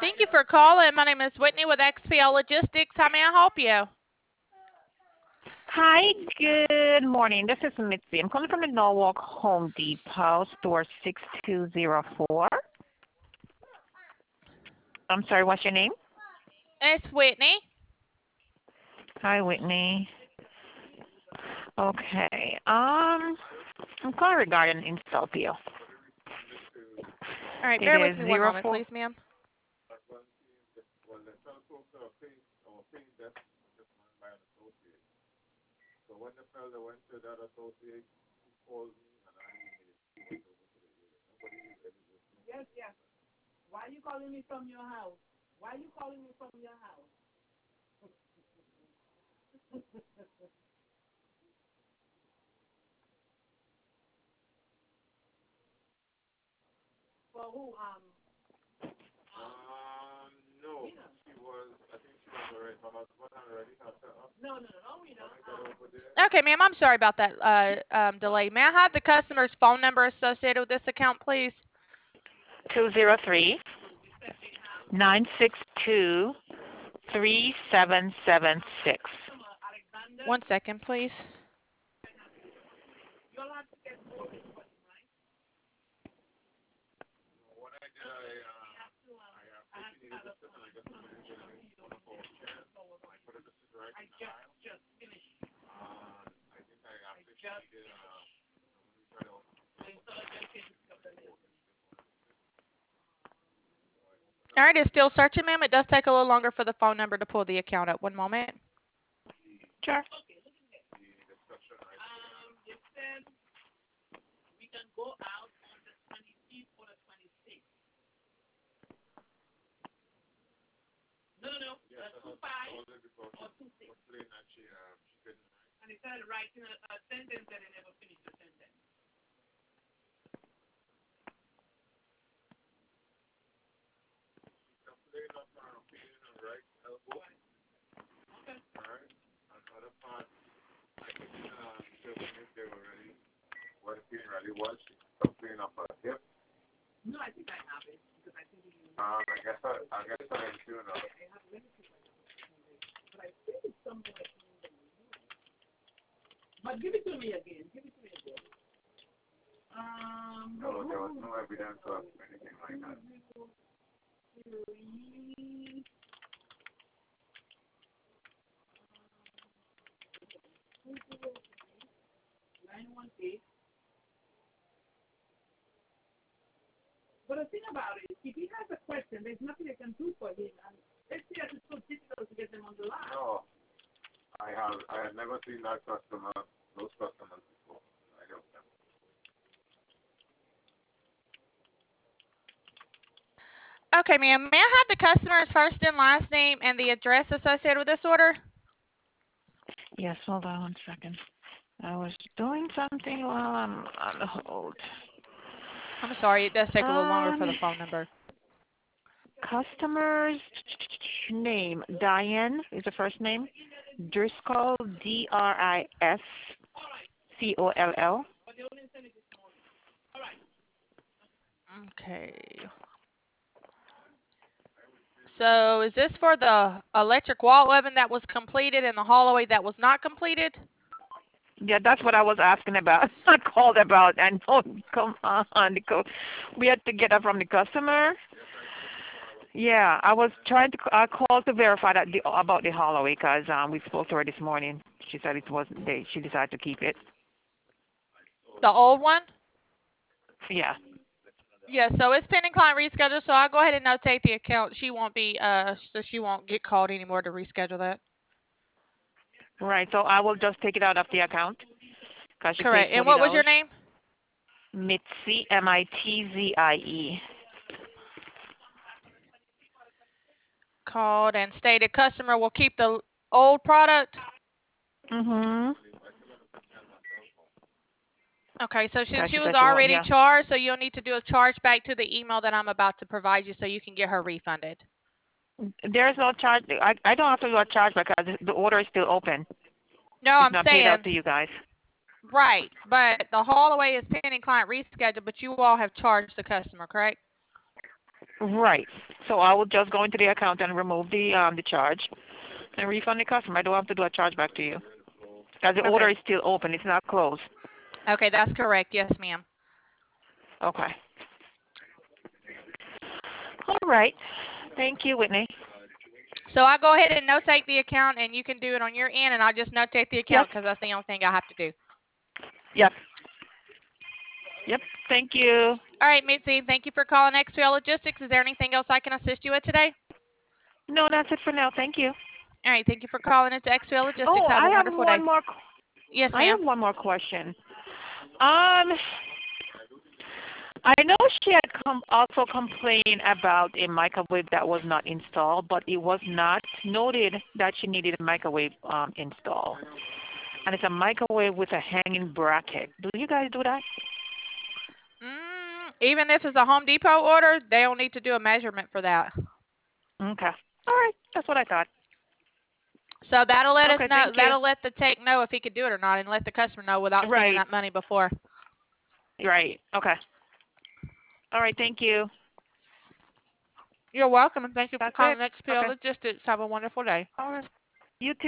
Thank you for calling. My name is Whitney with XPL Logistics. How may I help you? Hi, good morning. This is Mitzi. I'm calling from the Norwalk Home Depot, store 6204. I'm sorry, what's your name? It's Whitney. Hi, Whitney. Okay. I'm calling regarding an install PO. All right, It bear with is me one zero moment, four. please, ma'am. Why you calling me from your house? Why you calling me from your house? For who? No. She was. I think she was already. Her husband already had her up. No, we don't. Okay, ma'am, I'm sorry about that delay. May I have the customer's phone number associated with this account, please? 203 962 3776. One second, please. All right, it's still searching, ma'am. It does take a little longer for the phone number to pull the account up. One moment. Sure. It said we can go out on the 25th or the 26th. No. Yeah, 25 or 26. And it started writing a sentence and it never finished the sentence. Okay. All right. Another part, I think if they were ready, what the pain really was, she complained of her hip. No, I think I have it because I think you. I guess I do know. I have limited, but I think it's somewhere in the. But give it to me again. No, there was no evidence of anything like that. 918. But the thing about it, if he has a question, there's nothing I can do for him. And let's see, it's so difficult to get them on the line. No, I have never seen those customers before. I don't know. Okay, ma'am. May I have the customer's first and last name and the address associated with this order? Yes, hold on one second. I was doing something while I'm on the hold. I'm sorry, it does take a little longer for the phone number. Customer's name, Diane is the first name. Driscoll, Driscoll. Okay. So is this for the electric wall oven that was completed and the hallway that was not completed? Yeah, that's what I was asking about. I called about, and oh, come on, we had to get that from the customer. Yeah, I was trying to. I called to verify that about the hallway because we spoke to her this morning. She said it wasn't. She decided to keep it. The old one? Yeah. Yeah, so it's pending client reschedule, so I'll go ahead and notate the account. She won't get called anymore to reschedule that. Right. So I will just take it out of the account because she paid Correct. And $40. what was your name? Mitzie, Mitzie. Called and stated customer will keep the old product. Mhm. Okay, so since she She was said she won't. already Yeah. charged, so you'll need to do a charge back to the email that I'm about to provide you so you can get her refunded. There is no charge. I don't have to do a charge because the order is still open. No, It's I'm not paid out saying, to you guys. right, but the hallway is pending client reschedule, but you all have charged the customer, correct? Right. So I will just go into the account and remove the charge and refund the customer. I don't have to do a charge back to you. Because the order is still open. It's not closed. Okay, that's correct. Yes, ma'am. Okay. All right. Thank you, Whitney. So I'll go ahead and notate the account, and you can do it on your end, and I'll just notate the account because that's the only thing I have to do. Yep. Yep. Thank you. All right, Mitzi, thank you for calling XPL Logistics. Is there anything else I can assist you with today? No, that's it for now. Thank you. All right, thank you for calling into XPL Logistics. Oh, have a I have wonderful day. one more. Yes, I ma'am. have one more question. I know she had also complained about a microwave that was not installed, but it was not noted that she needed a microwave installed. And it's a microwave with a hanging bracket. Do you guys do that? Even if it's a Home Depot order, they don't need to do a measurement for that. Okay. All right. That's what I thought. So that'll let us Okay, know. thank you. That'll let the tech know if he could do it or not, and let the customer know without spending that money before. Right. Okay. All right. Thank you. You're welcome, and thank you for That's calling it. XPL Okay. Logistics. Have a wonderful day. All right. You too.